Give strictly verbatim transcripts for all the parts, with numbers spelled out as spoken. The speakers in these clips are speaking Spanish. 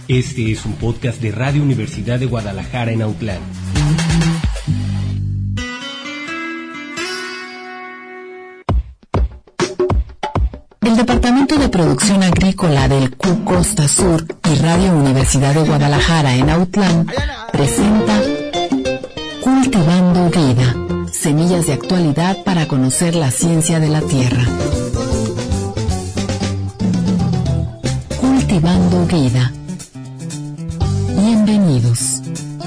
Este es un podcast de Radio Universidad de Guadalajara en Autlán. El Departamento de Producción Agrícola del C U Costa Sur y Radio Universidad de Guadalajara en Autlán presenta Cultivando Vida, semillas de actualidad para conocer la ciencia de la tierra. Cultivando Vida. Bienvenidos.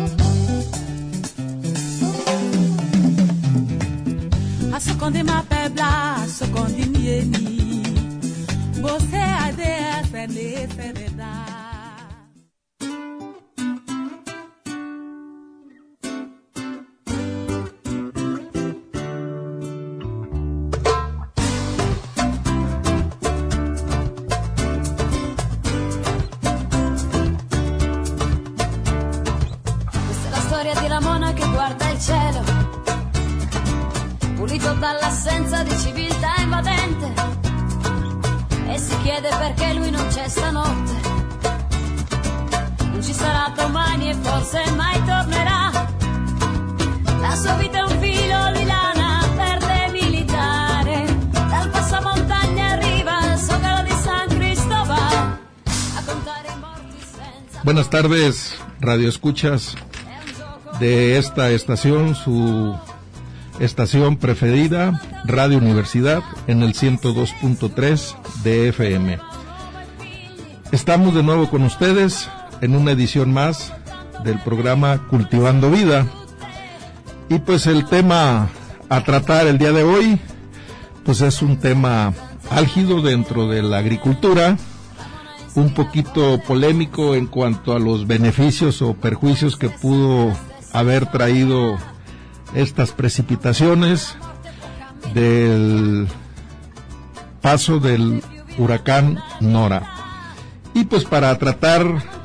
Pulito dall'assenza di civiltà invadente, e si chiede perché lui non c'è stanotte. Non ci sarà domani e forse mai tornerà. La sua vita è un filo di lana verde militare. Dal passamontagna arriva il zócalo di San Cristóbal a contare i morti senza... Buenas tardes, radioescuchas de esta estación, su estación preferida, Radio Universidad, en el ciento dos punto tres de F M. Estamos de nuevo con ustedes en una edición más del programa Cultivando Vida. Y pues el tema a tratar el día de hoy, pues es un tema álgido dentro de la agricultura, un poquito polémico en cuanto a los beneficios o perjuicios que pudo haber traído estas precipitaciones del paso del huracán Nora. Y pues para tratar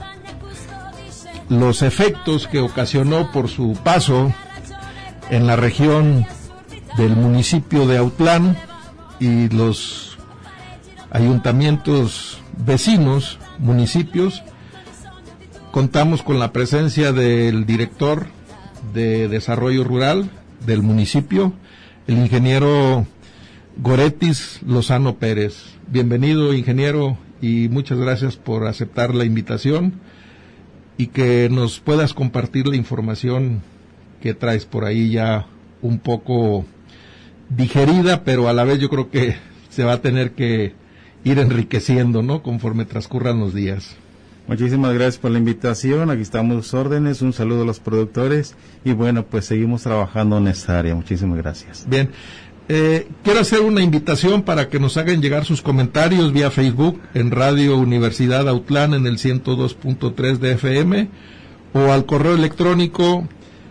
los efectos que ocasionó por su paso en la región del municipio de Autlán y los ayuntamientos vecinos, municipios, contamos con la presencia del director de Desarrollo Rural del municipio, el ingeniero Goretis Lozano Pérez. Bienvenido, ingeniero, y muchas gracias por aceptar la invitación y que nos puedas compartir la información que traes por ahí ya un poco digerida, pero a la vez yo creo que se va a tener que ir enriqueciendo, ¿no?, conforme transcurran los días. Muchísimas gracias por la invitación, aquí estamos a sus órdenes, un saludo a los productores y bueno, pues seguimos trabajando en esta área, muchísimas gracias. Bien, eh, quiero hacer una invitación para que nos hagan llegar sus comentarios vía Facebook en Radio Universidad Autlán en el ciento dos punto tres de F M o al correo electrónico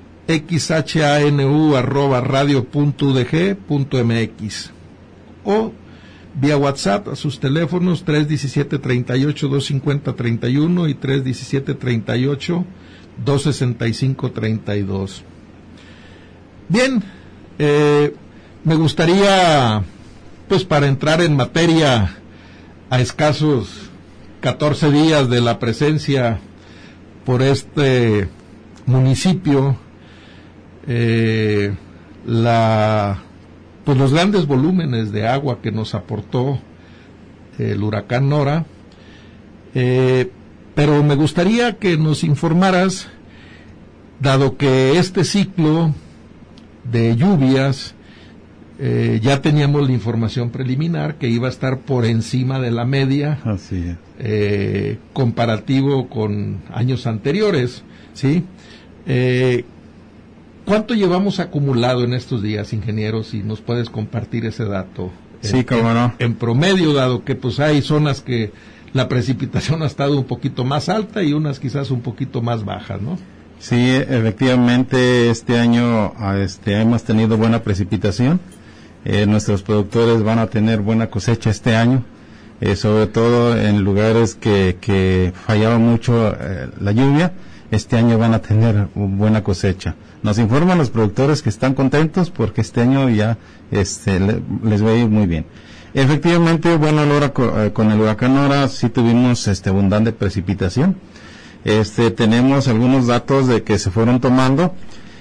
xhanu arroba radio punto u d g punto m x o vía WhatsApp a sus teléfonos tres diecisiete, treinta y ocho, doscientos cincuenta, treinta y uno y tres diecisiete, treinta y ocho, doscientos sesenta y cinco, treinta y dos. Bien, eh, me gustaría, pues para entrar en materia, a escasos catorce días de la presencia por este municipio, eh, la... pues los grandes volúmenes de agua que nos aportó el huracán Nora, eh, pero me gustaría que nos informaras, dado que este ciclo de lluvias, eh, ya teníamos la información preliminar que iba a estar por encima de la media, así es, eh, comparativo con años anteriores, ¿sí? Eh, ¿Cuánto llevamos acumulado en estos días, ingeniero, si nos puedes compartir ese dato? Sí, en, cómo no. En promedio, dado que pues hay zonas que la precipitación ha estado un poquito más alta y unas quizás un poquito más bajas, ¿no? Sí, efectivamente este año este, hemos tenido buena precipitación. Eh, nuestros productores van a tener buena cosecha este año, eh, sobre todo en lugares que, que fallaba mucho eh, la lluvia. Este año van a tener buena cosecha. Nos informan los productores que están contentos porque este año ya este, le, les va a ir muy bien. Efectivamente, bueno, ahora con el huracán Nora sí tuvimos este, abundante precipitación. Este, tenemos algunos datos de que se fueron tomando.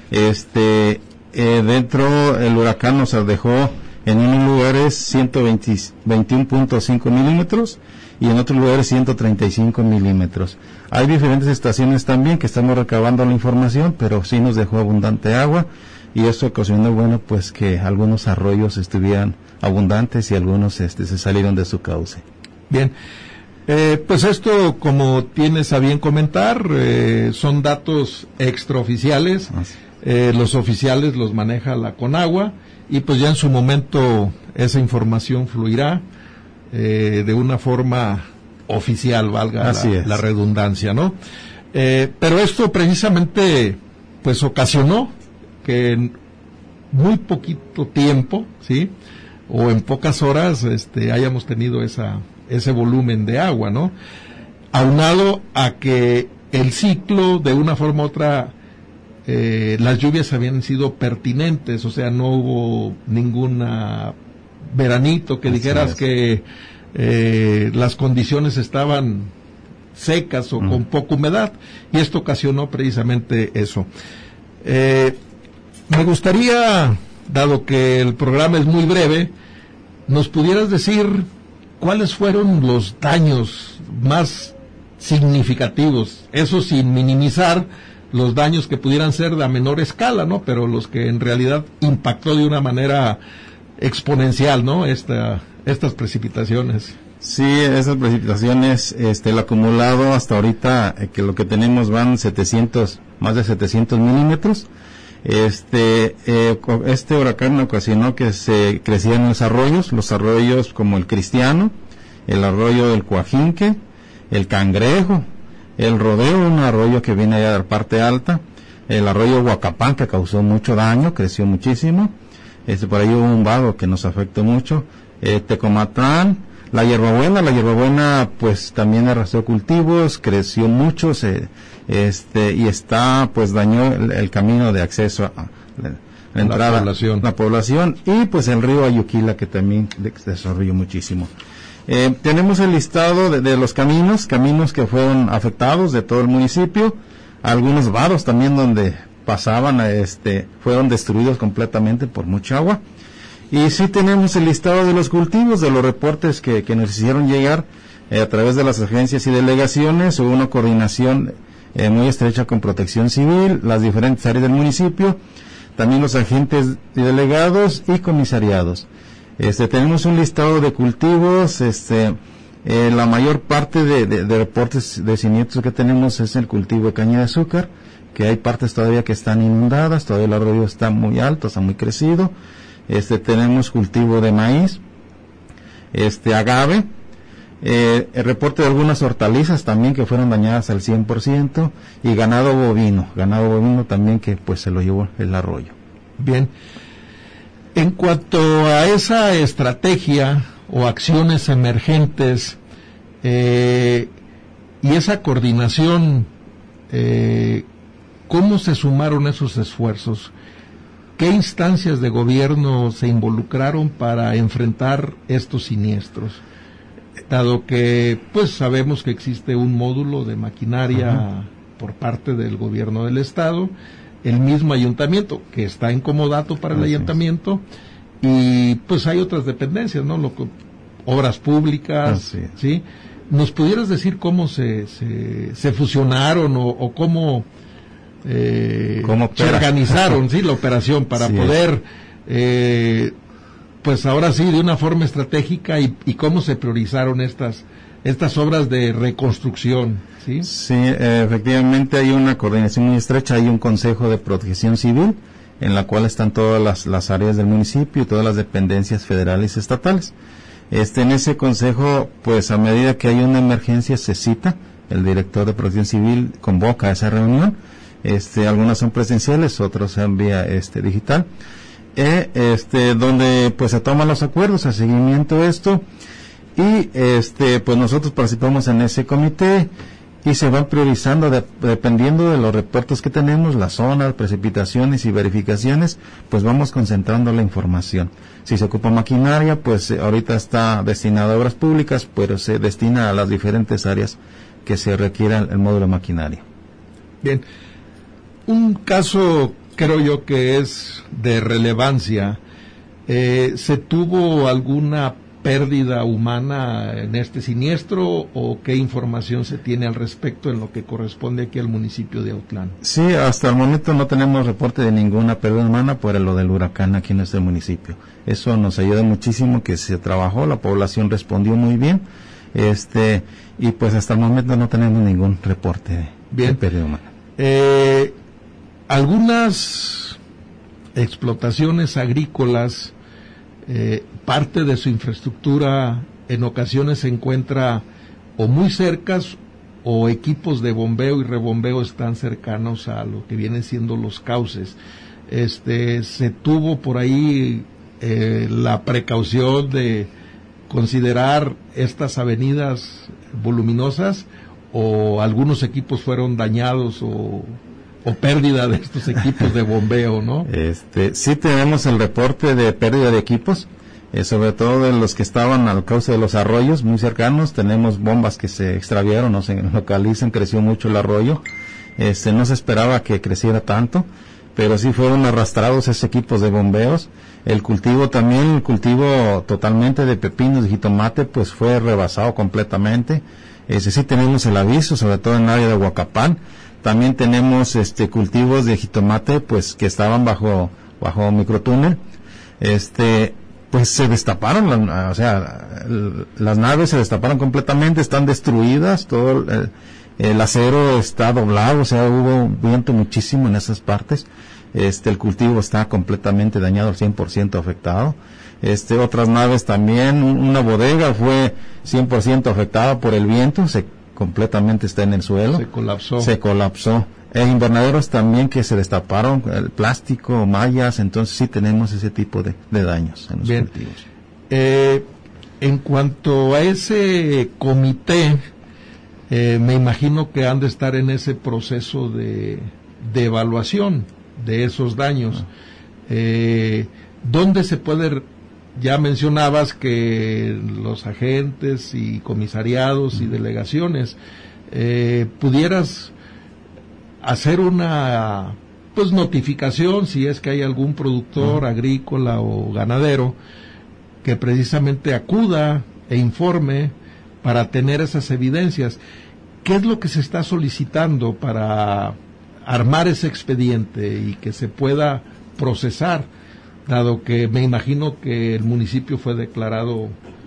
Este, eh, dentro el huracán nos dejó en unos lugares ciento veintiuno punto cinco milímetros y en otros lugares ciento treinta y cinco milímetros. Hay diferentes estaciones también que estamos recabando la información, pero sí nos dejó abundante agua y eso ocasionó, bueno, pues que algunos arroyos estuvieran abundantes y algunos este, se salieron de su cauce. Bien. Eh, pues esto, como tienes a bien comentar, eh, son datos extraoficiales, eh, los oficiales los maneja la Conagua y pues ya en su momento esa información fluirá eh, de una forma oficial, valga la, la redundancia, ¿no? Eh, pero esto precisamente pues ocasionó que en muy poquito tiempo, ¿sí?, o en pocas horas este, hayamos tenido esa ese volumen de agua, ¿no? Aunado a que el ciclo, de una forma u otra, eh, las lluvias habían sido pertinentes, o sea, no hubo ninguna veranito que dijeras que eh, las condiciones estaban secas o mm. con poca humedad, y esto ocasionó precisamente eso. Eh, me gustaría, dado que el programa es muy breve, nos pudieras decir ¿cuáles fueron los daños más significativos? Eso sin minimizar los daños que pudieran ser de a menor escala, ¿no? Pero los que en realidad impactó de una manera exponencial, ¿no? Esta, estas precipitaciones. Sí, esas precipitaciones, este, el acumulado hasta ahorita, eh, que lo que tenemos van setecientos, más de setecientos milímetros. Este, eh, este huracán ocasionó que se crecieran los arroyos, los arroyos como el Cristiano, el arroyo del Coajinque, el Cangrejo, el Rodeo, un arroyo que viene allá de la parte alta, el arroyo Huacapán, que causó mucho daño, creció muchísimo, este, por ahí hubo un vado que nos afectó mucho, eh, Tecomatlán, la hierbabuena, la hierbabuena pues también arrastró cultivos, creció mucho, se este y está pues dañó el, el camino de acceso a la, la entrada, la población. la población y pues el río Ayuquila, que también desarrolló muchísimo. Eh, tenemos el listado de, de los caminos, caminos que fueron afectados de todo el municipio, algunos vados también donde pasaban, este, fueron destruidos completamente por mucha agua. Y sí tenemos el listado de los cultivos, de los reportes que, que nos hicieron llegar eh, a través de las agencias y delegaciones. Hubo una coordinación eh, muy estrecha con Protección Civil, las diferentes áreas del municipio, también los agentes y delegados y comisariados. Este, tenemos un listado de cultivos, este, eh, la mayor parte de, de, de reportes de siniestros que tenemos es el cultivo de caña de azúcar, que hay partes todavía que están inundadas, todavía el arroyo está muy alto, está muy crecido. Este, tenemos cultivo de maíz, este, agave, eh, el reporte de algunas hortalizas también que fueron dañadas al cien por ciento, y ganado bovino, ganado bovino también que pues se lo llevó el arroyo. Bien. En cuanto a esa estrategia o acciones emergentes eh, y esa coordinación, eh, ¿cómo se sumaron esos esfuerzos? ¿Qué instancias de gobierno se involucraron para enfrentar estos siniestros? Dado que, pues, sabemos que existe un módulo de maquinaria uh-huh. por parte del gobierno del estado, el mismo ayuntamiento, que está en comodato para el Así ayuntamiento, es. y pues hay otras dependencias, ¿no? Lo, obras públicas, ¿sí? ¿Nos pudieras decir cómo se, se, se fusionaron o, o cómo... Eh, ¿Cómo se organizaron sí la operación para sí, poder eh, pues ahora sí de una forma estratégica y, y cómo se priorizaron estas estas obras de reconstrucción? Sí, sí eh, efectivamente hay una coordinación muy estrecha, hay un consejo de protección civil en la cual están todas las, las áreas del municipio y todas las dependencias federales y estatales. Este, en ese consejo, pues a medida que hay una emergencia se cita, el director de protección civil convoca a esa reunión. Este, algunas son presenciales, otras son vía este, digital, eh, este, donde pues se toman los acuerdos, el seguimiento de esto, y este, pues nosotros participamos en ese comité y se van priorizando de, dependiendo de los reportes que tenemos, las zonas, precipitaciones y verificaciones, pues vamos concentrando la información. Si se ocupa maquinaria, pues eh, ahorita está destinada a obras públicas, pero se destina a las diferentes áreas que se requiera el módulo maquinaria. Bien, un caso creo yo que es de relevancia. Eh, ¿Se tuvo alguna pérdida humana en este siniestro o qué información se tiene al respecto en lo que corresponde aquí al municipio de Autlán? Sí, hasta el momento no tenemos reporte de ninguna pérdida humana por lo del huracán aquí en nuestro municipio. Eso nos ayuda muchísimo, que se trabajó, la población respondió muy bien, este y pues hasta el momento no tenemos ningún reporte bien. de pérdida humana. Eh, algunas explotaciones agrícolas, eh, parte de su infraestructura en ocasiones se encuentra o muy cercas o equipos de bombeo y rebombeo están cercanos a lo que vienen siendo los cauces. Este, se tuvo por ahí eh, la precaución de considerar estas avenidas voluminosas, o algunos equipos fueron dañados o, o pérdida de estos equipos de bombeo, ¿no? Este, sí tenemos el reporte de pérdida de equipos, eh, sobre todo de los que estaban al cauce de los arroyos muy cercanos. Tenemos bombas que se extraviaron, no se localizan, creció mucho el arroyo, este, no se esperaba que creciera tanto, pero sí fueron arrastrados esos equipos de bombeos. El cultivo también, el cultivo totalmente de pepinos, de jitomate, pues fue rebasado completamente. Ese sí tenemos el aviso, sobre todo en el área de Huacapán. También tenemos este cultivos de jitomate, pues que estaban bajo bajo microtúnel. Este, pues se destaparon, la, o sea, el, las naves se destaparon completamente, están destruidas, todo el, el acero está doblado, o sea, hubo viento muchísimo en esas partes. Este, el cultivo está completamente dañado, al cien por ciento afectado. Este, otras naves también, una bodega fue cien por ciento afectada por el viento, se completamente está en el suelo. Se colapsó. Se colapsó. E invernaderos también que se destaparon, el plástico, mallas, entonces sí tenemos ese tipo de, de daños en los Bien. cultivos. Eh, en cuanto a ese comité, eh, me imagino que han de estar en ese proceso de, de evaluación de esos daños. Eh, ¿Dónde se puede? Ya mencionabas que los agentes y comisariados y delegaciones, eh, pudieras hacer una pues notificación si es que hay algún productor agrícola o ganadero que precisamente acuda e informe para tener esas evidencias. ¿Qué es lo que se está solicitando para armar ese expediente y que se pueda procesar, dado que me imagino que el municipio fue declarado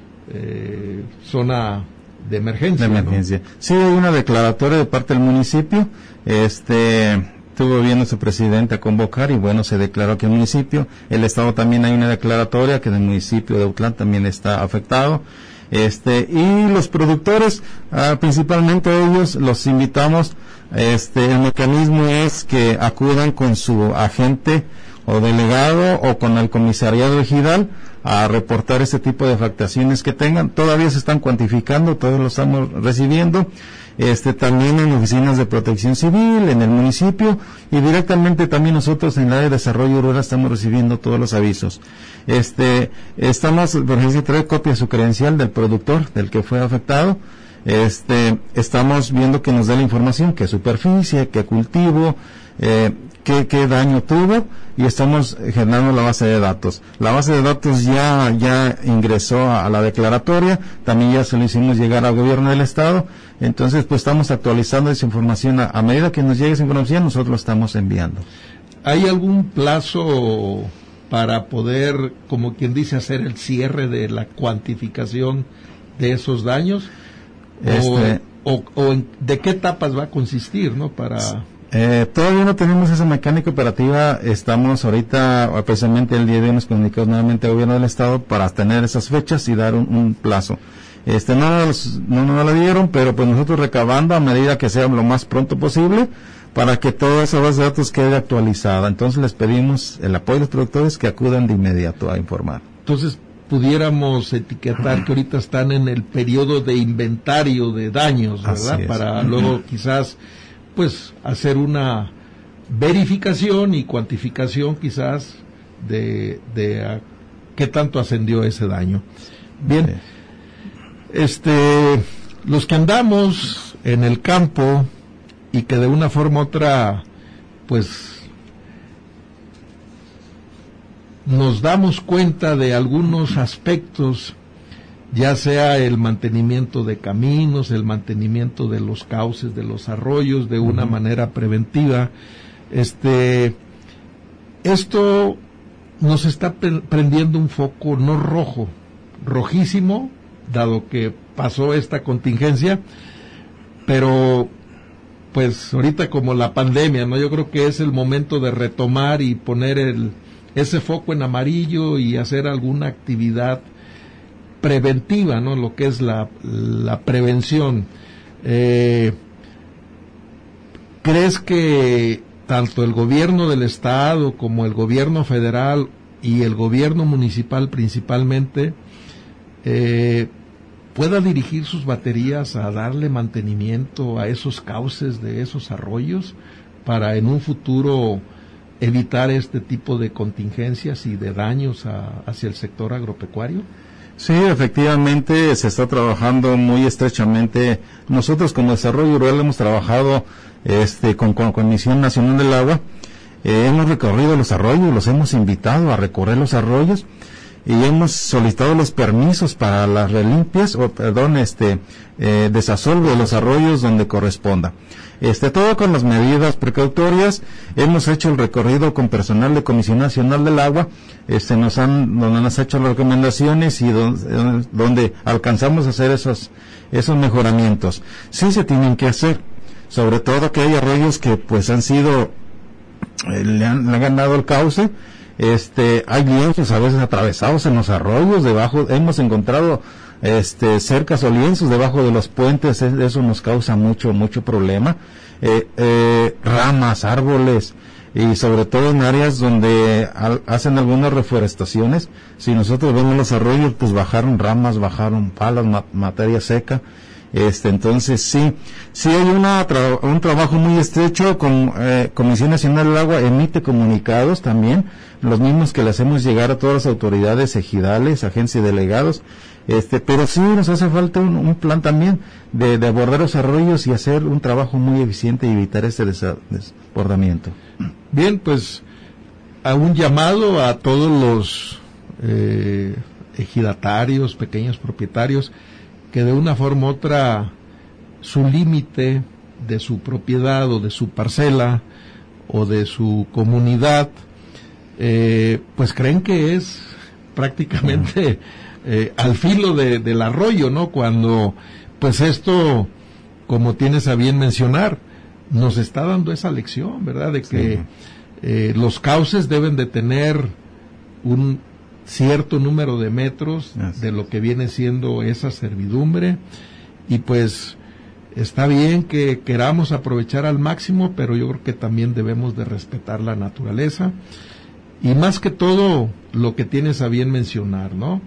eh, zona de emergencia? De emergencia. ¿No? Sí, hay una declaratoria de parte del municipio. Este, estuvo viendo su presidente a convocar y bueno, se declaró que el municipio, el estado también hay una declaratoria que el municipio de Autlán también está afectado. Este, y los productores, ah, principalmente ellos, los invitamos. Este, el mecanismo es que acudan con su agente o delegado o con el comisariado ejidal a reportar ese tipo de afectaciones que tengan. Todavía se están cuantificando, todavía lo estamos recibiendo. Este, también en oficinas de protección civil, en el municipio, y directamente también nosotros en el área de desarrollo rural estamos recibiendo todos los avisos. Este, estamos, por ejemplo, trae copia de su credencial del productor, del que fue afectado. Este, estamos viendo que nos dé la información, qué superficie, qué cultivo, eh, qué, qué daño tuvo, y estamos generando la base de datos. La base de datos ya, ya ingresó a, a la declaratoria, también ya se lo hicimos llegar al gobierno del estado, entonces pues estamos actualizando esa información. A, a medida que nos llegue esa información, nosotros lo estamos enviando. ¿Hay algún plazo para poder, como quien dice, hacer el cierre de la cuantificación de esos daños? Este, o, o, o en, ¿de qué etapas va a consistir, no? Para eh, todavía no tenemos esa mecánica operativa. Estamos ahorita, precisamente el día de hoy nos comunicamos nuevamente al gobierno del estado para tener esas fechas y dar un, un plazo. Este, no nos, no nos la dieron, pero pues nosotros recabando a medida que sea lo más pronto posible para que toda esa base de datos quede actualizada. Entonces les pedimos el apoyo de los productores que acudan de inmediato a informar. Entonces pudiéramos etiquetar que ahorita están en el periodo de inventario de daños, ¿verdad? Para luego quizás pues hacer una verificación y cuantificación quizás de, de a qué tanto ascendió ese daño. Bien, este, los que andamos en el campo y que de una forma u otra, pues, nos damos cuenta de algunos aspectos, ya sea el mantenimiento de caminos, el mantenimiento de los cauces, de los arroyos, de una uh-huh. manera preventiva. Este, esto nos está pre- prendiendo un foco no rojo, rojísimo, dado que pasó esta contingencia, pero pues ahorita como la pandemia, ¿no? Yo creo que es el momento de retomar y poner el ese foco en amarillo y hacer alguna actividad preventiva, ¿no? Lo que es la, la prevención. Eh, ¿Crees que tanto el gobierno del estado como el gobierno federal y el gobierno municipal principalmente eh, pueda dirigir sus baterías a darle mantenimiento a esos cauces de esos arroyos para en un futuro evitar este tipo de contingencias y de daños a, hacia el sector agropecuario? Sí, efectivamente se está trabajando muy estrechamente. Nosotros como Desarrollo Rural hemos trabajado este con, con Comisión Nacional del Agua, eh, hemos recorrido los arroyos, los hemos invitado a recorrer los arroyos y hemos solicitado los permisos para las relimpias, o perdón, este eh, desasolvo de los arroyos donde corresponda. Este, todo con las medidas precautorias. Hemos hecho el recorrido con personal de Comisión Nacional del Agua, este, nos han, donde nos han hecho las recomendaciones y donde, donde alcanzamos a hacer esos, esos mejoramientos. Sí se tienen que hacer, sobre todo que hay arroyos que pues han sido, eh, le, han, le han ganado el cauce. Este, hay lienzos a veces atravesados en los arroyos, debajo, hemos encontrado este cercas o lienzos debajo de los puentes, eso nos causa mucho mucho problema. Eh, eh, ramas, árboles, y sobre todo en áreas donde al, hacen algunas reforestaciones, si nosotros vemos los arroyos, pues bajaron ramas, bajaron palas, ma- materia seca. Este, entonces sí, sí hay una tra- un trabajo muy estrecho con eh, Comisión Nacional del Agua, emite comunicados también, los mismos que le hacemos llegar a todas las autoridades ejidales, agencias y delegados. Este, pero sí nos hace falta un, un plan también de, de abordar los arroyos y hacer un trabajo muy eficiente y evitar este desa, desbordamiento. Bien, pues a un llamado a todos los eh, ejidatarios, pequeños propietarios, que de una forma u otra su límite de su propiedad o de su parcela o de su comunidad, eh, pues creen que es prácticamente eh, al filo de, del arroyo, ¿no? Cuando pues esto, como tienes a bien mencionar, nos está dando esa lección, ¿verdad? De que sí. eh, los cauces deben de tener un cierto número de metros yes. de lo que viene siendo esa servidumbre, y pues está bien que queramos aprovechar al máximo, pero yo creo que también debemos de respetar la naturaleza, y más que todo lo que tienes a bien mencionar, ¿no?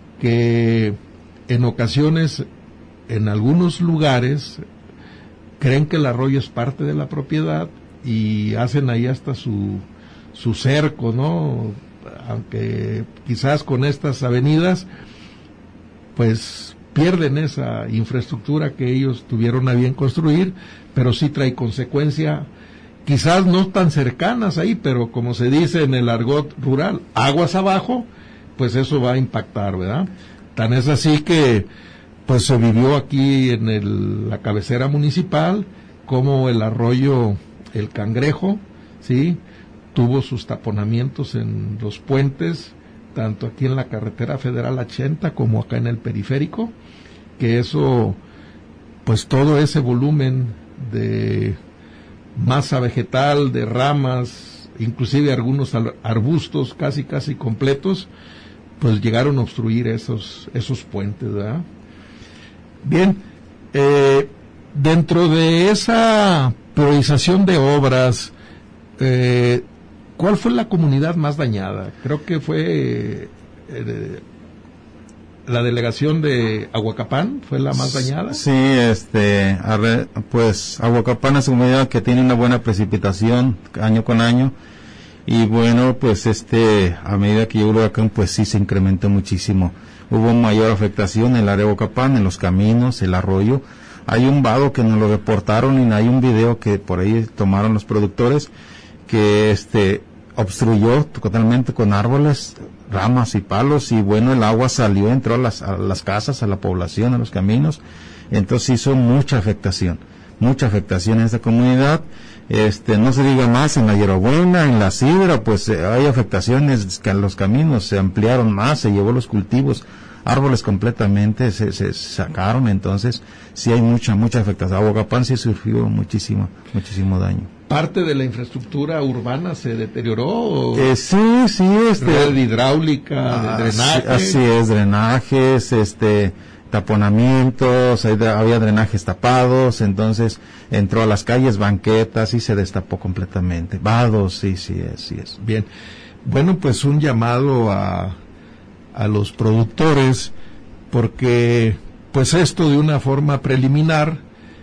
Que en ocasiones, en algunos lugares, creen que el arroyo es parte de la propiedad y hacen ahí hasta su, su cerco, ¿no? Aunque quizás con estas avenidas pues pierden esa infraestructura que ellos tuvieron a bien construir, pero sí trae consecuencia, quizás no tan cercanas ahí, pero como se dice en el argot rural, aguas abajo, pues eso va a impactar, ¿verdad? Tan es así que pues se vivió aquí en el, la cabecera municipal como el arroyo El Cangrejo, ¿sí?, tuvo sus taponamientos en los puentes, tanto aquí en la carretera federal ochenta como acá en el periférico, que eso, pues todo ese volumen de masa vegetal, de ramas, inclusive algunos arbustos casi casi completos, pues llegaron a obstruir esos, esos puentes, ¿verdad? Bien, eh, dentro de esa priorización de obras, eh, ¿cuál fue la comunidad más dañada? Creo que fue eh, la delegación de Aguacapán, fue la más dañada. Sí, este, pues Aguacapán es una comunidad que tiene una buena precipitación año con año, y bueno, pues este, a medida que llegó el huracán, pues sí se incrementó muchísimo. Hubo mayor afectación en el área de Aguacapán, en los caminos, el arroyo, Hay un vado que nos lo reportaron y hay un video que por ahí tomaron los productores que este obstruyó totalmente con árboles, ramas y palos, y bueno, el agua salió, entró a las, a las casas, a la población, a los caminos. Entonces hizo mucha afectación, mucha afectación en esta comunidad. Este, no se diga más, en la Hierbabuena, en la Sidra, pues eh, hay afectaciones, que los caminos se ampliaron más, se llevó los cultivos, árboles completamente se, se sacaron. Entonces sí hay mucha, mucha afectación. Aguacapán sí sufrió muchísimo, muchísimo daño. ¿Parte de la infraestructura urbana se deterioró? ¿O eh, sí, sí, este, red hidráulica, de drenaje? Así, así es, drenajes, este, taponamientos, había drenajes tapados, entonces entró a las calles, banquetas y se destapó completamente. Vados, sí, sí es, sí es. Bien, bueno, pues un llamado a, a los productores, porque pues esto de una forma preliminar,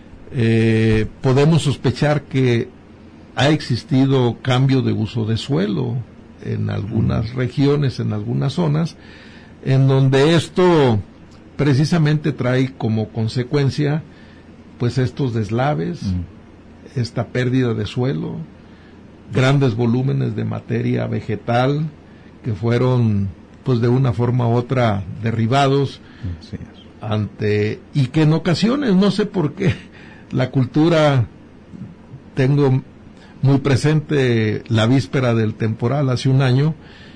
eh, podemos sospechar que ha existido cambio de uso de suelo en algunas regiones, en algunas zonas, en donde esto precisamente trae como consecuencia pues estos deslaves, mm. esta pérdida de suelo, grandes volúmenes de materia vegetal que fueron pues de una forma u otra derribados sí. ante, y que en ocasiones, no sé por qué, la cultura, tengo muy presente la víspera del temporal hace un año,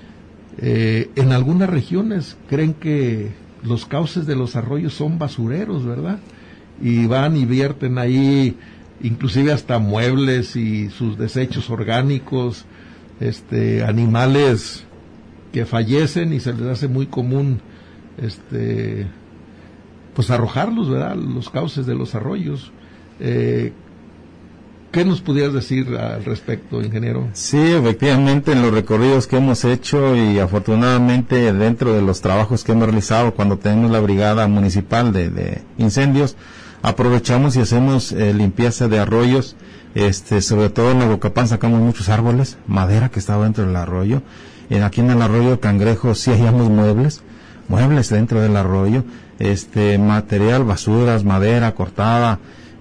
eh, en algunas regiones creen que los cauces de los arroyos son basureros, ¿verdad? Y van y vierten ahí inclusive hasta muebles y sus desechos orgánicos, este, animales que fallecen, y se les hace muy común este pues arrojarlos, ¿verdad?, los cauces de los arroyos. Eh, ¿Qué nos pudieras decir al respecto, ingeniero? Sí, efectivamente, en los recorridos que hemos hecho y afortunadamente dentro de los trabajos que hemos realizado cuando tenemos la brigada municipal de, de incendios, aprovechamos y hacemos eh, limpieza de arroyos, este, sobre todo en Aguacapán sacamos muchos árboles, madera que estaba dentro del arroyo. En, aquí en el arroyo Cangrejo sí hallamos muebles, muebles dentro del arroyo, este, material, basuras, madera cortada.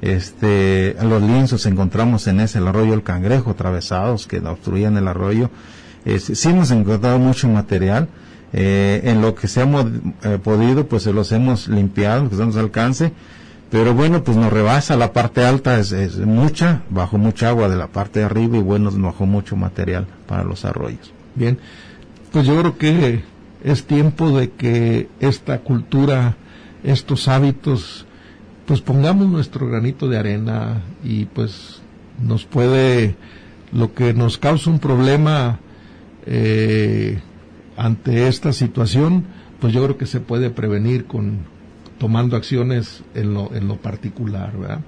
Este, los lienzos encontramos en ese, el arroyo El Cangrejo, atravesados que obstruían el arroyo. Eh, sí hemos encontrado mucho material, eh, en lo que se ha eh, podido, pues se los hemos limpiado, que estamos al alcance, pero bueno, pues nos rebasa la parte alta, es, es mucha, bajó mucha agua de la parte de arriba y bueno, nos bajó mucho material para los arroyos. Bien, pues yo creo que es tiempo de que esta cultura, estos hábitos, pues pongamos nuestro granito de arena, y pues nos puede, lo que nos causa un problema eh, ante esta situación, pues yo creo que se puede prevenir con tomando acciones en lo, en lo particular, ¿verdad?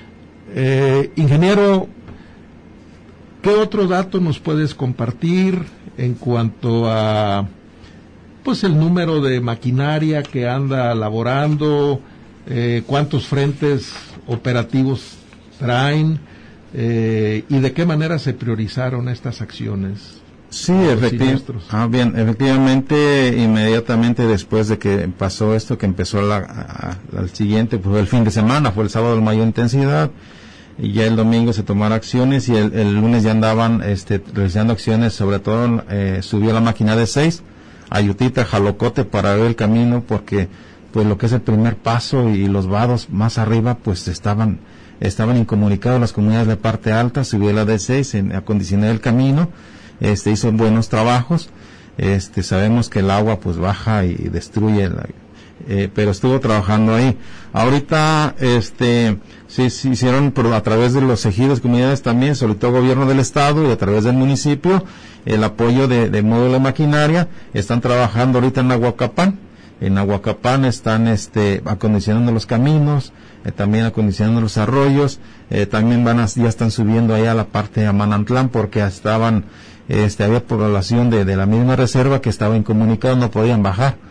Eh, ingeniero, ¿qué otro dato nos puedes compartir en cuanto a pues el número de maquinaria que anda laborando? Eh, ¿Cuántos frentes operativos traen? Eh, ¿Y de qué manera se priorizaron estas acciones? Sí, efectivamente. Ah, bien, efectivamente, inmediatamente después de que pasó esto, que empezó la, a, al siguiente, pues el fin de semana, fue el sábado de mayor intensidad, y ya el domingo se tomaron acciones, y el, el lunes ya andaban este, realizando acciones, sobre todo eh, subió la máquina de seis, Ayutita, Jalocote, para ver el camino, porque pues lo que es el primer paso y los vados más arriba pues estaban estaban incomunicados las comunidades de parte alta. Subió la D seis en acondicionar el camino, este hizo buenos trabajos, este sabemos que el agua pues baja y destruye la, eh, pero estuvo trabajando ahí. Ahorita este sí, sí hicieron por, a través de los ejidos, comunidades también, solicitó gobierno del estado y a través del municipio el apoyo de, de módulo de maquinaria. Están trabajando ahorita en Aguacapán. En Aguacapán están este acondicionando los caminos, eh, también acondicionando los arroyos, eh, también van a, ya están subiendo allá a la parte de Amanantlán, porque estaban, este había población de, de la misma reserva que estaba incomunicada, no podían bajar.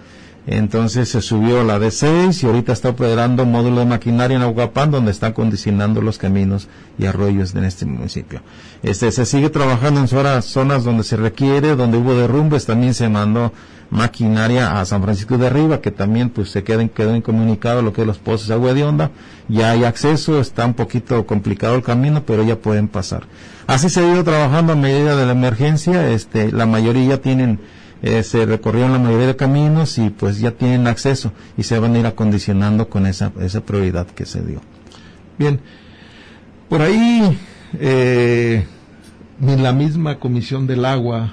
Entonces se subió la D seis y ahorita está operando módulo de maquinaria en Aguapán, donde están condicionando los caminos y arroyos de este municipio. Este se sigue trabajando en zonas, zonas donde se requiere, donde hubo derrumbes. También se mandó maquinaria a San Francisco de Arriba, que también pues se queden, quedó incomunicado lo que es los pozos de agua de onda. Ya hay acceso, está un poquito complicado el camino, pero ya pueden pasar. Así se ha ido trabajando a medida de la emergencia. Este, la mayoría tienen Eh, se recorrieron la mayoría de caminos y pues ya tienen acceso y se van a ir acondicionando con esa esa prioridad que se dio. Bien, por ahí eh, ni la misma Comisión del Agua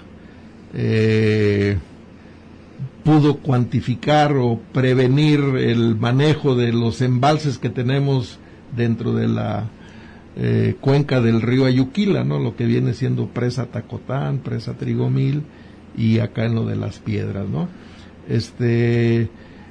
eh, pudo cuantificar o prevenir el manejo de los embalses que tenemos dentro de la eh, cuenca del río Ayuquila, ¿no? Lo que viene siendo presa Tacotán, presa Trigomil y acá en lo de las piedras, ¿no? Este,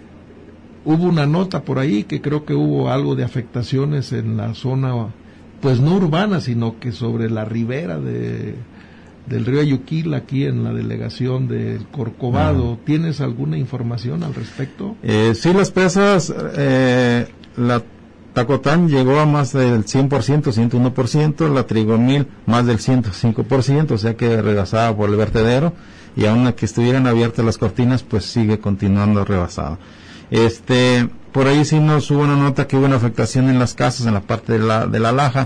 hubo una nota por ahí que creo que hubo algo de afectaciones en la zona, pues no urbana, sino que sobre la ribera de del río Ayuquila, aquí en la delegación del Corcovado. Ah. ¿Tienes alguna información al respecto? Eh, sí, las presas, eh, la Tacotán llegó a más del cien por ciento, ciento uno por ciento, la Trigomil más del ciento cinco por ciento, o sea que rebasaba por el vertedero, y aun que estuvieran abiertas las cortinas, pues sigue continuando rebasada. Este, por ahí sí nos hubo una nota que hubo una afectación en las casas, en la parte de la, de la laja,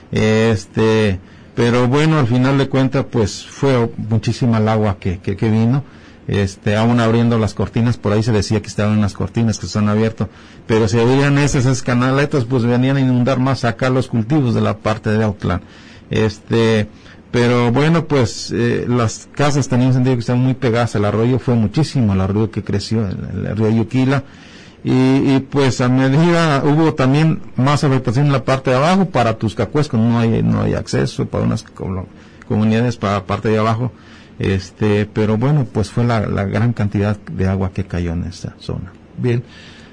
este, pero bueno, al final de cuentas, pues fue muchísima el agua que, que, que vino. Este, aún abriendo las cortinas, por ahí se decía que estaban unas cortinas que están abiertas, pero si abrían esas, esas canaletas, pues venían a inundar más acá los cultivos de la parte de Autlán. Este, pero bueno, pues eh, las casas tenían sentido que estaban muy pegadas, el arroyo fue muchísimo, el arroyo que creció, el, el río Ayuquila, y, y pues a medida hubo también más afectación en la parte de abajo para Tuscacuesco, no hay, no hay acceso para unas comunidades para la parte de abajo. Este, pero bueno, pues fue la, la gran cantidad de agua que cayó en esta zona. Bien,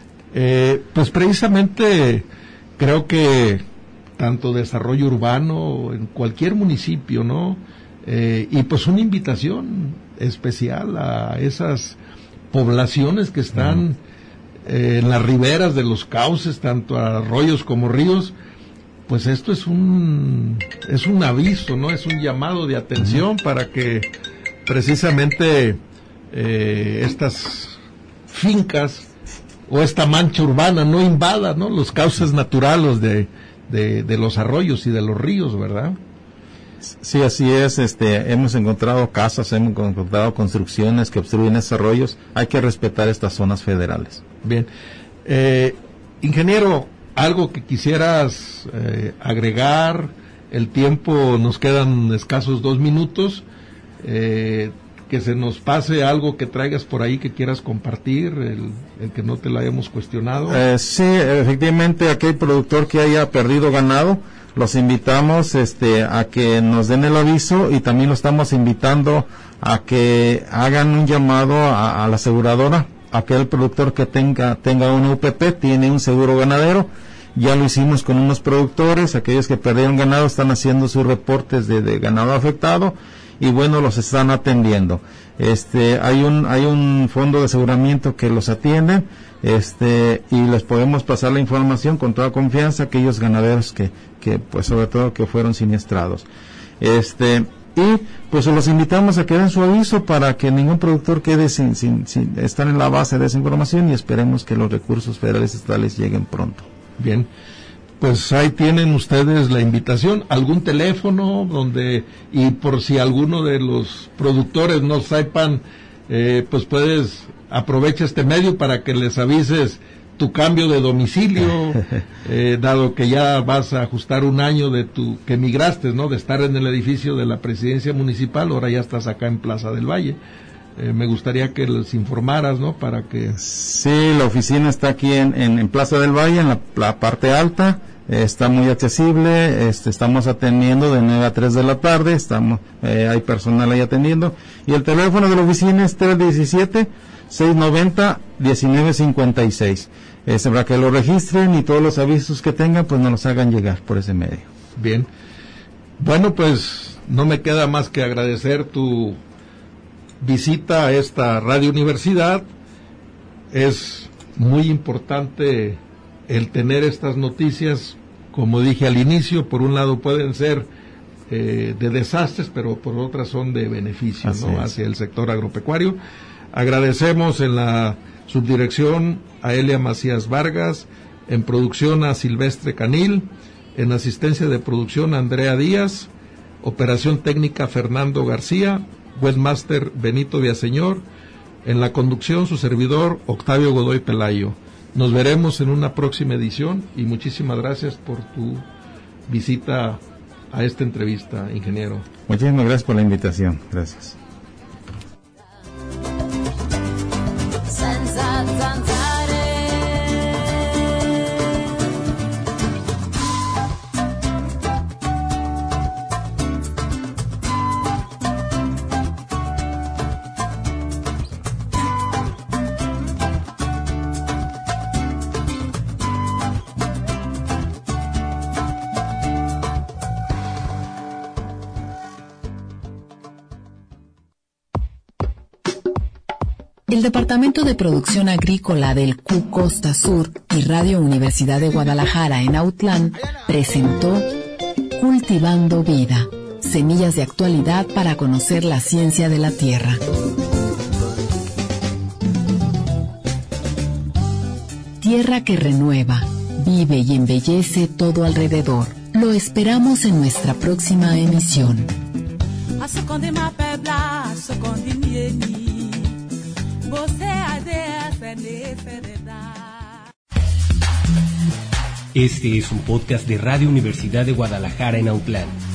eh, pues precisamente creo que tanto desarrollo urbano en cualquier municipio, ¿no? Eh, y pues una invitación especial a esas poblaciones que están eh, en las riberas de los cauces, tanto arroyos como ríos. Pues esto es un es un aviso, ¿no? Es un llamado de atención para que precisamente eh, estas fincas o esta mancha urbana no invada, ¿no? Los cauces naturales de, de, de los arroyos y de los ríos, ¿verdad? Sí, así es. Este, hemos encontrado casas, hemos encontrado construcciones que obstruyen esos arroyos. Hay que respetar estas zonas federales. Bien, eh, ingeniero, algo que quisieras eh, agregar. El tiempo, nos quedan escasos dos minutos. Eh, que se nos pase algo que traigas por ahí que quieras compartir, el, el que no te lo hayamos cuestionado. Eh, sí, efectivamente, aquel productor que haya perdido ganado, los invitamos este, a que nos den el aviso, y también lo estamos invitando a que hagan un llamado a, a la aseguradora. Aquel productor que tenga tenga una U P P, tiene un seguro ganadero. Ya lo hicimos con unos productores, aquellos que perdieron ganado están haciendo sus reportes de, de ganado afectado, y bueno, los están atendiendo. Este, hay un hay un fondo de aseguramiento que los atiende, este, y les podemos pasar la información con toda confianza a aquellos ganaderos que que pues sobre todo que fueron siniestrados. Este, y pues los invitamos a que den su aviso para que ningún productor quede sin sin, sin estar en la base de esa información, y esperemos que los recursos federales y estatales lleguen pronto. Bien, pues ahí tienen ustedes la invitación. ¿Algún teléfono donde, y por si alguno de los productores no sepan, eh, pues puedes, aprovecha este medio para que les avises tu cambio de domicilio, eh, dado que ya vas a ajustar un año de tu, que migraste, ¿no? De estar en el edificio de la presidencia municipal, ahora ya estás acá en Plaza del Valle. Eh, me gustaría que les informaras, ¿no? Para que... Sí, la oficina está aquí en, en, en Plaza del Valle, en la, la parte alta, eh, está muy accesible, este, estamos atendiendo de nueve a tres de la tarde, estamos, eh, hay personal ahí atendiendo, y el teléfono de la oficina es tres uno siete, seis nueve cero, uno nueve cinco seis. Este, para que lo registren y todos los avisos que tengan, pues nos los hagan llegar por ese medio. Bien. Bueno, pues no me queda más que agradecer tu visita a esta Radio Universidad, es muy importante el tener estas noticias, como dije al inicio, por un lado pueden ser eh, de desastres, pero por otras son de beneficio, ¿no?, hacia el sector agropecuario. Agradecemos en la subdirección a Elia Macías Vargas, en producción a Silvestre Canil, en asistencia de producción a Andrea Díaz, operación técnica Fernando García, webmaster Benito Villaseñor, en la conducción su servidor Octavio Godoy Pelayo. Nos veremos en una próxima edición y muchísimas gracias por tu visita a esta entrevista, ingeniero. Muchísimas gracias por la invitación. Gracias. El Departamento de Producción Agrícola del C U Costa Sur y Radio Universidad de Guadalajara en Autlán presentó Cultivando Vida, semillas de actualidad para conocer la ciencia de la tierra. Tierra que renueva, vive y embellece todo alrededor. Lo esperamos en nuestra próxima emisión. Este es un podcast de Radio Universidad de Guadalajara en Autlán.